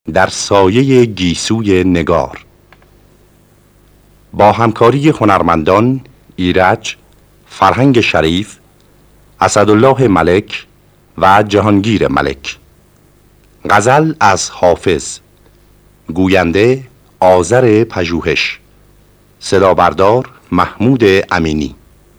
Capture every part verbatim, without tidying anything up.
در سایه گیسوی نگار با همکاری هنرمندان ایرج، فرهنگ شریف، اسدالله ملک و جهانگیر ملک. غزل از حافظ. گوینده آذر پژوهش. صدا بردار محمود امینی.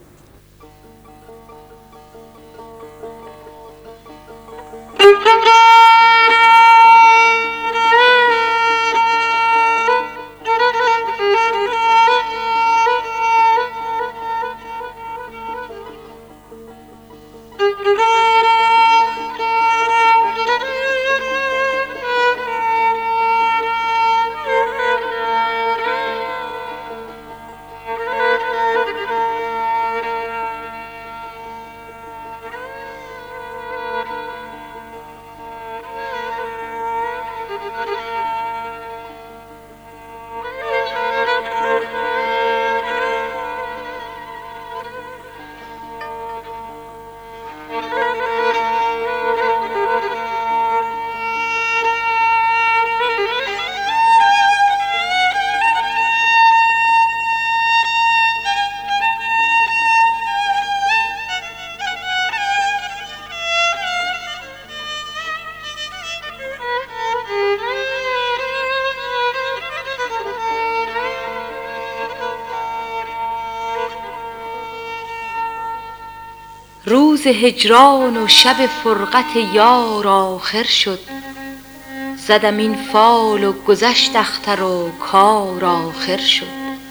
روز هجران و شب فرقت یار آخر شد. زدم این فال و گذشت اختر و کار آخر شد.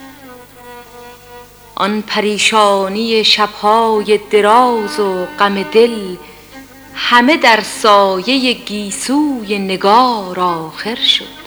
آن پریشانی شبهای دراز و غم دل همه در سایه گیسوی نگار آخر شد.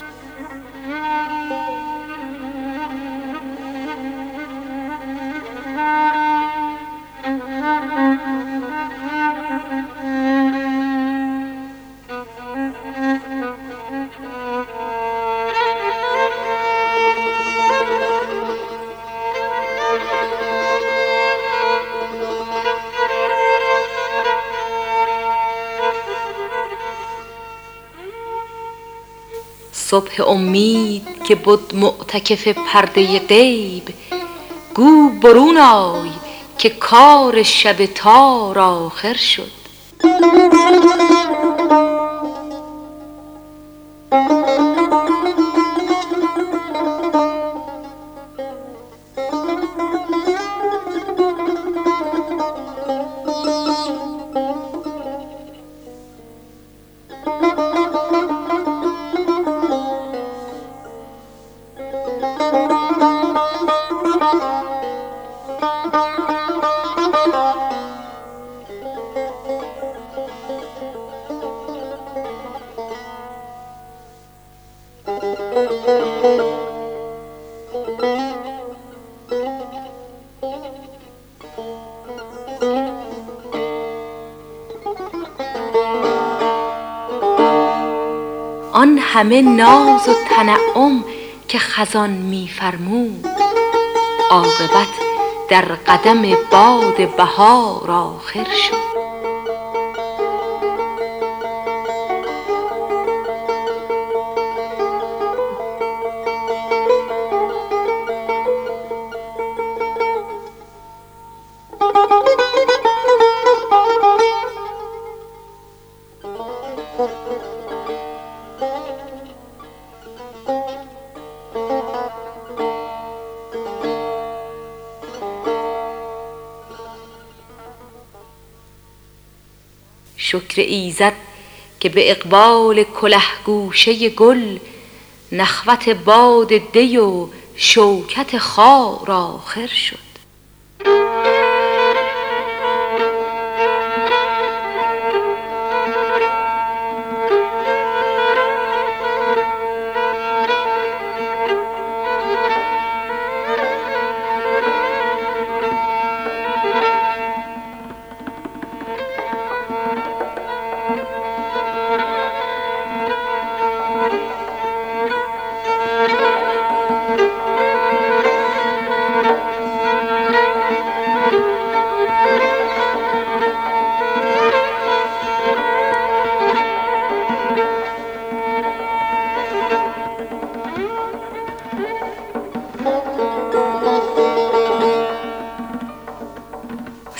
صبح امید که بد معتکف پرده غیب، گو برون آی که کار شب تار آخر شد. آن همه ناز و تنعم که خزان می فرمود، عاقبت در قدم باد بهار آخر شد. شکر ایزد که به اقبال کله گوشه گل، نخوت باد دی و شوکت خار آخر شد.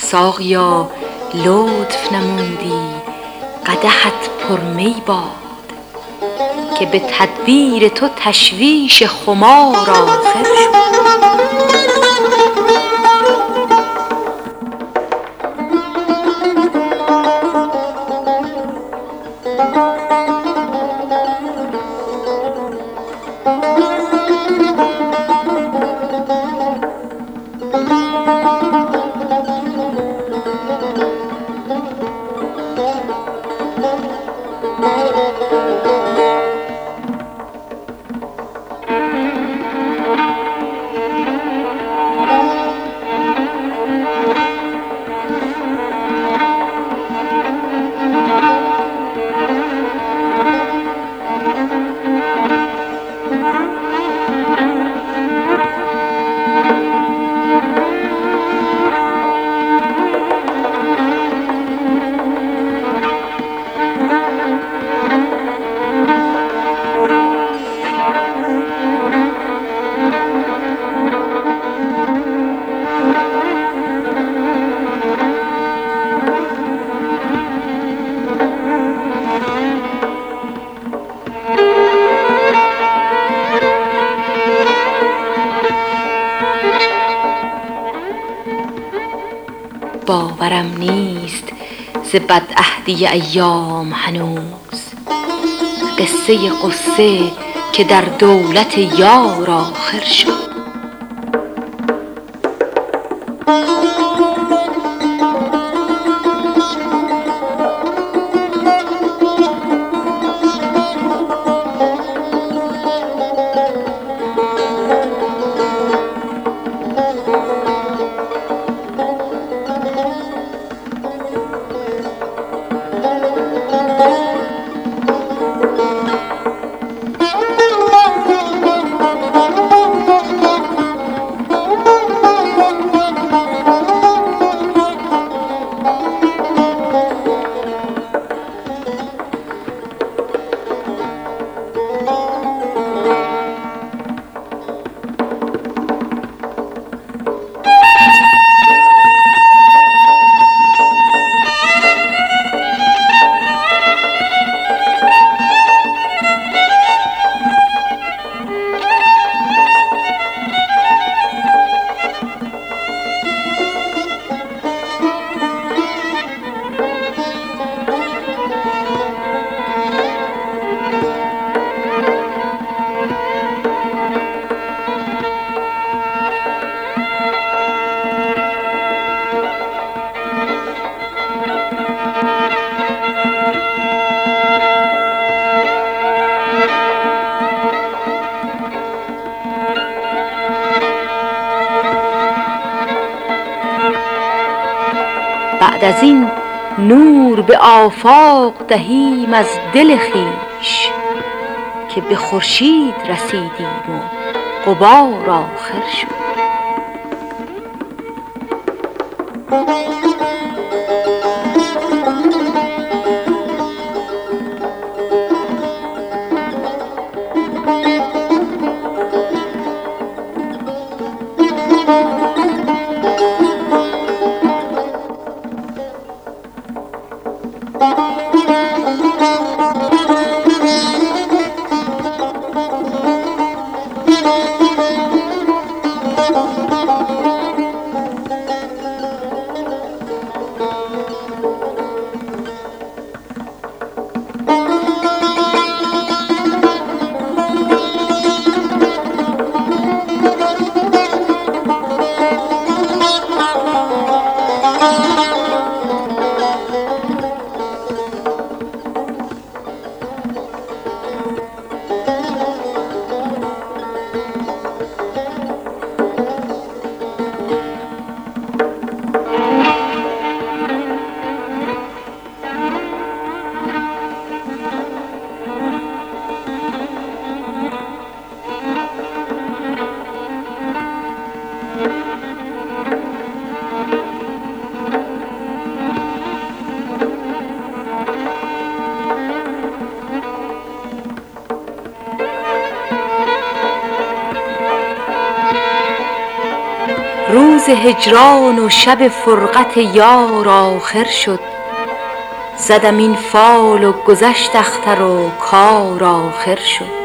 ساقیا لطف نمودی قدحت پر می باد، که به تدبیر تو تشویش خمار آخر شد. باورم نیست ز بدعهدی ایام هنوز، قصه غصه که در دولت یار آخر شد. بعد از این نور به آفاق دهیم از دل خویش، که به خورشید رسیدیم و غبار آخر شد. روز هجران و شب فرقت یار آخر شد. زدم این فال و گذشت اختر و کار آخر شد.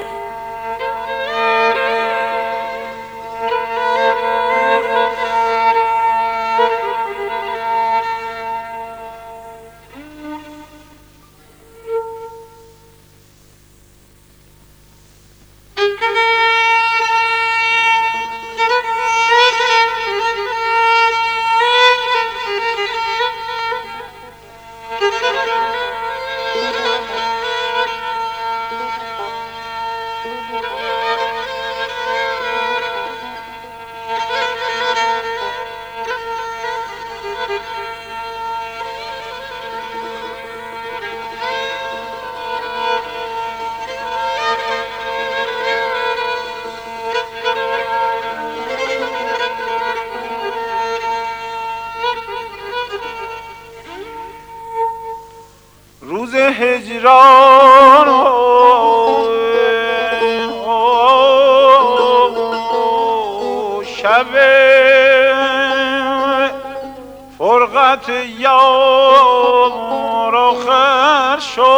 روز هجران و شب فرقت یار آخر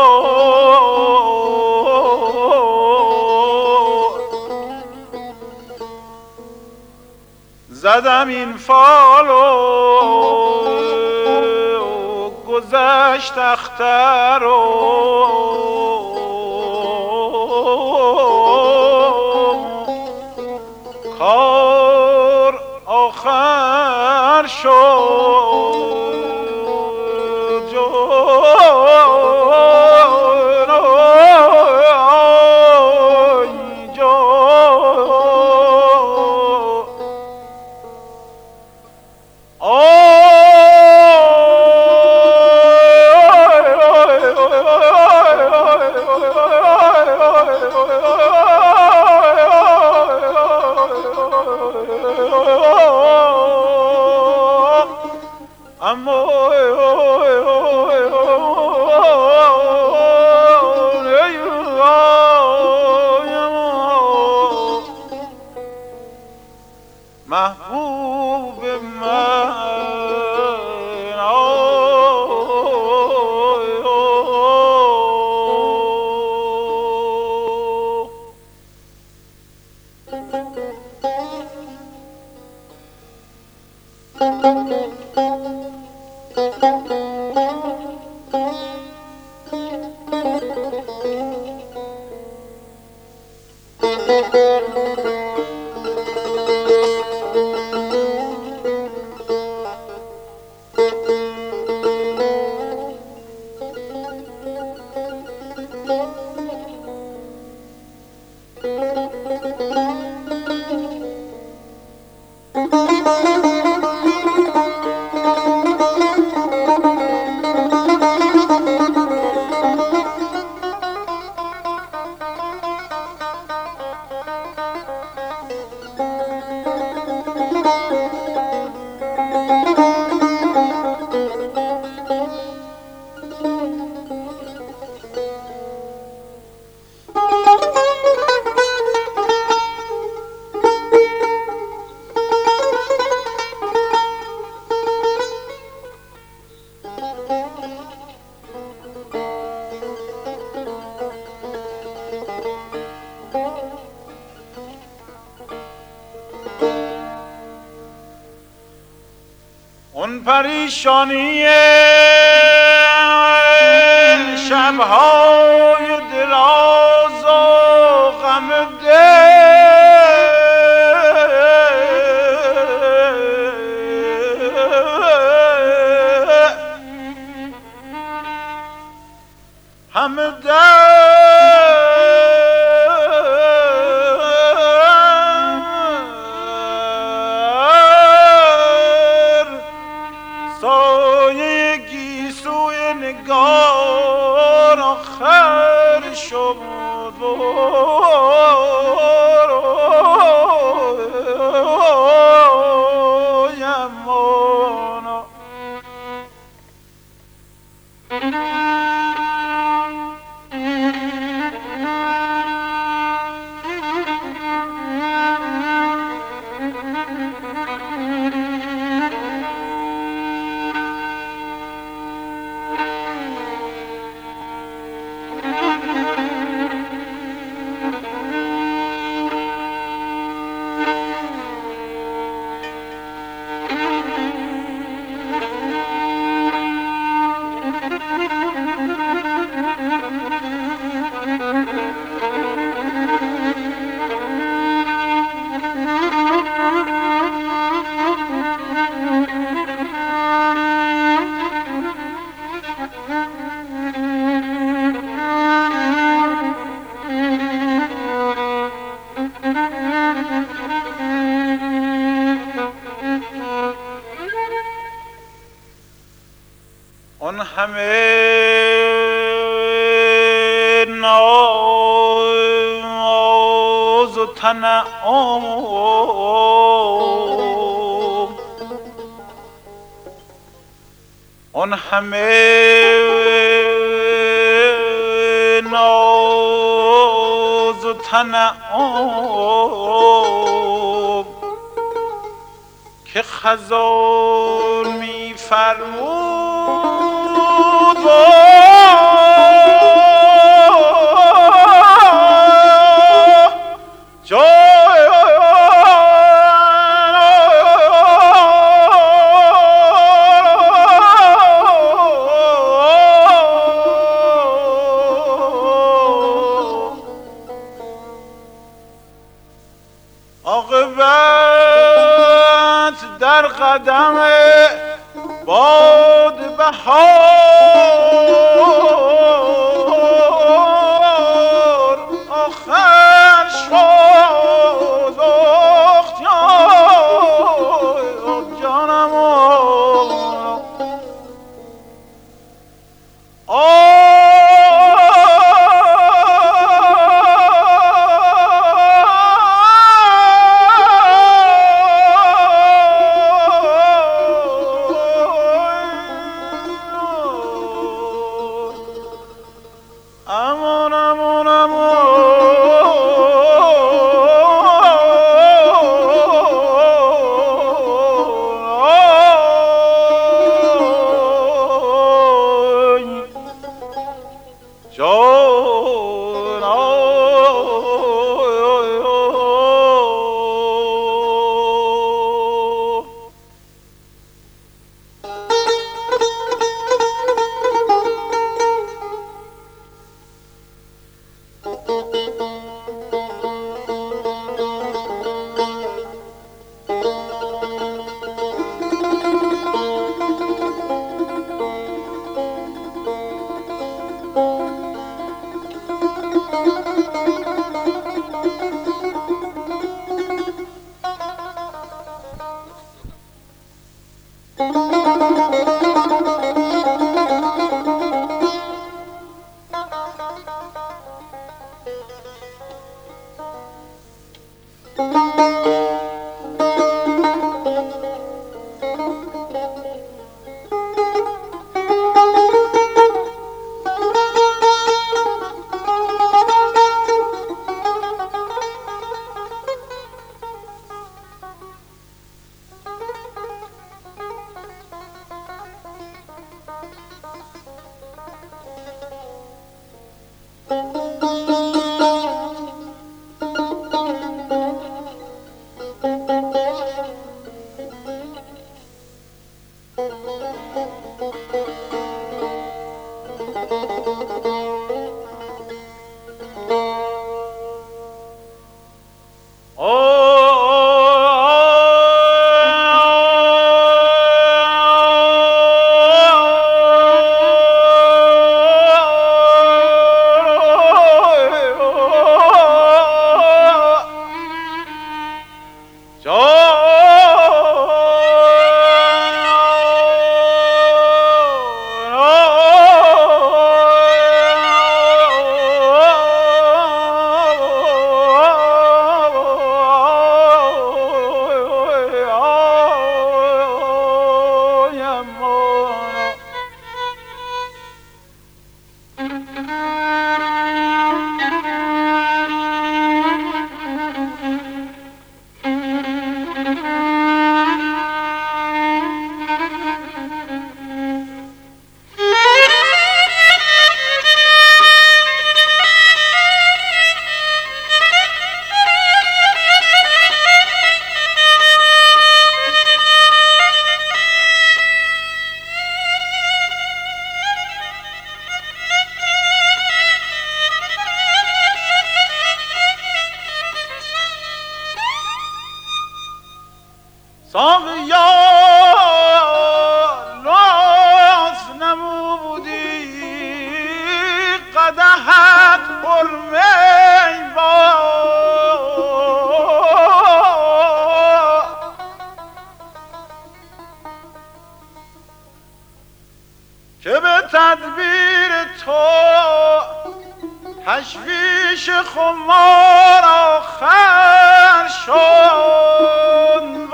شد. زدم این فالو گذشت اختر و کار آخر شد. محبوب من اون پریشانی شب‌های دراز و غم دل همه سایه گیسوی نگار آخر همه ناز و تنعم آن همه ناز و تنعم که خزان می فرمود عاقبت در قدم باد بهار آخر شد اختیار جانم ساقیا لطف نمودی قدحت پر می باد که به خمار آخر شد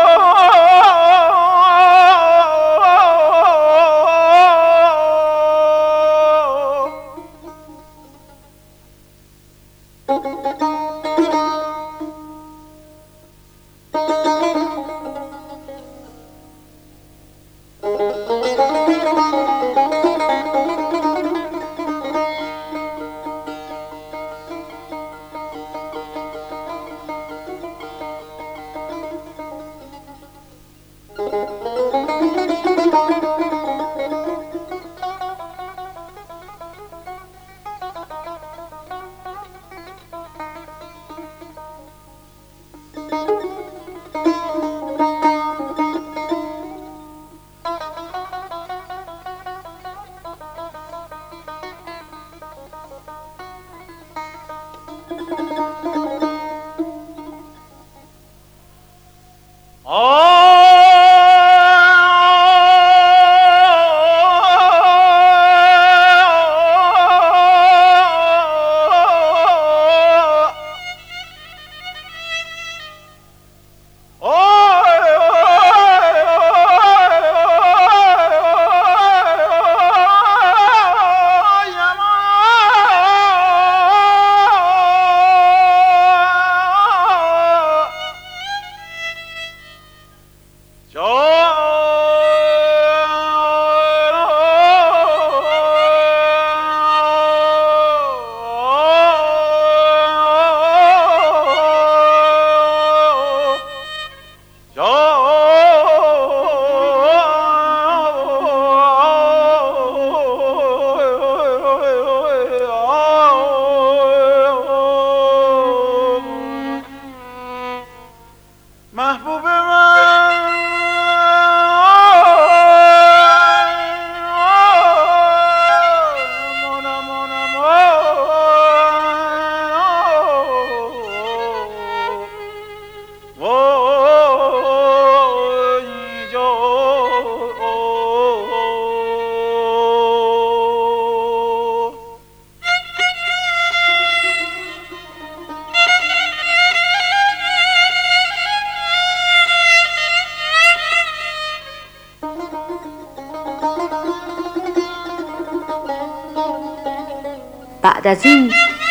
بعد از این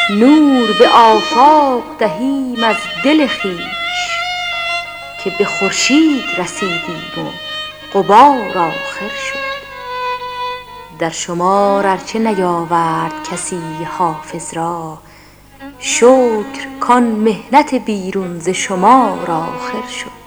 نور به آفاق دهیم از دل خویش که به خورشید رسیدیم و غبار آخر شد. در شمار ارچه نیاورد کسی حافظ را، شکر کان محنت بیرون ز شمار آخر شد.